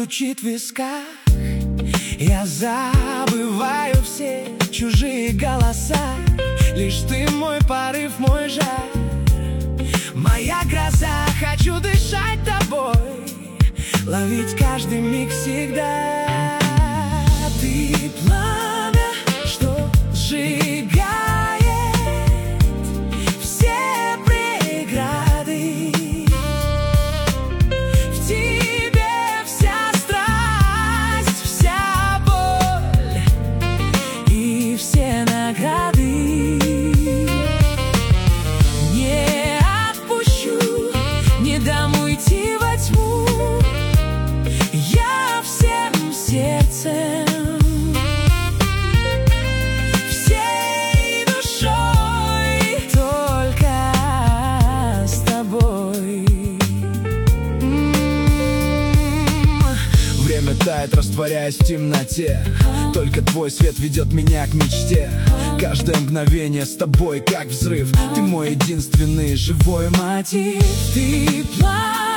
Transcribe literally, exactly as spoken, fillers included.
стучит в висках. Я забываю все чужие голоса. Лишь ты мой порыв, мой жар, моя гроза. Хочу дышать тобой, ловить каждый миг всегда. Ты пламя, что сжигает все преграды. В тебе вся страсть, вся боль и все награды. Не отпущу, не дам уйти во тьму. Я всем сердцем, всей душой только с тобой. М-м-м. Время тает, растворяясь в темноте. Только твой свет ведет меня к мечте. Каждое мгновение с тобой как взрыв. Ты мой единственный живой мотив. Ты пламя,